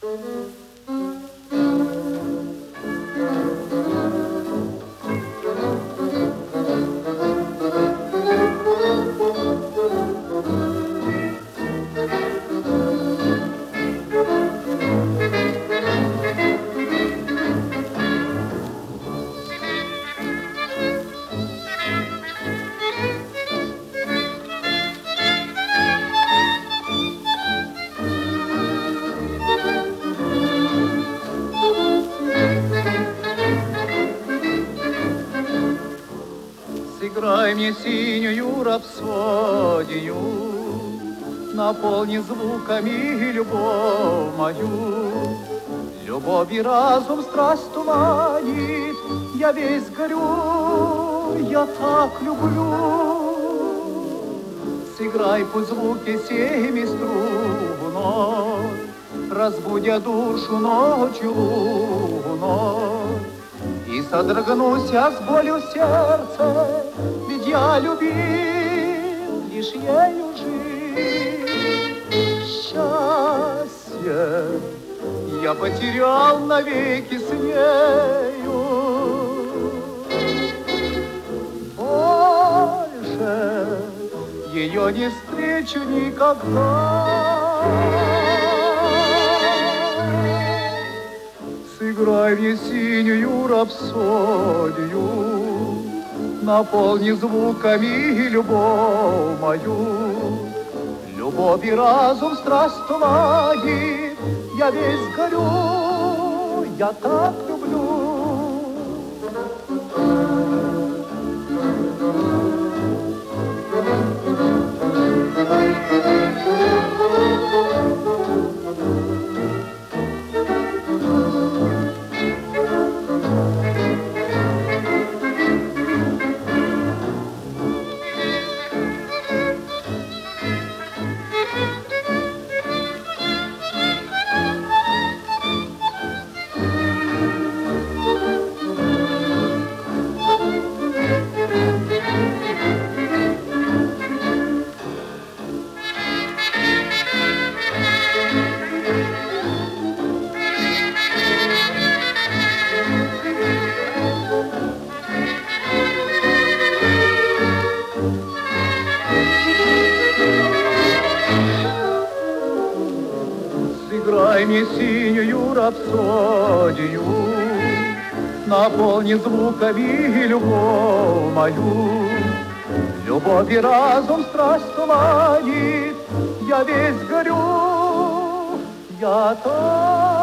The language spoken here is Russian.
Сыграй мне синюю рапсодию, наполни звуками любовь мою. Любовь и разум страсть туманит, я весь горю, я так люблю. Сыграй пусть звуки семи струнной, разбудя душу ночью луной. И содрогнусь я с болью в сердце, ведь я любил лишь ею жить. Счастье я потерял навеки с нею. Больше ее не встречу никогда. Сыграй мне синюю рапсодию, наполни звуками любовь мою. Любовь и разум страсть туманит, я весь горю, я так люблю. Сыграй мне синюю рапсодию, наполни звуками любовь мою. Любовь и разум страсть туманит, я весь горю, я так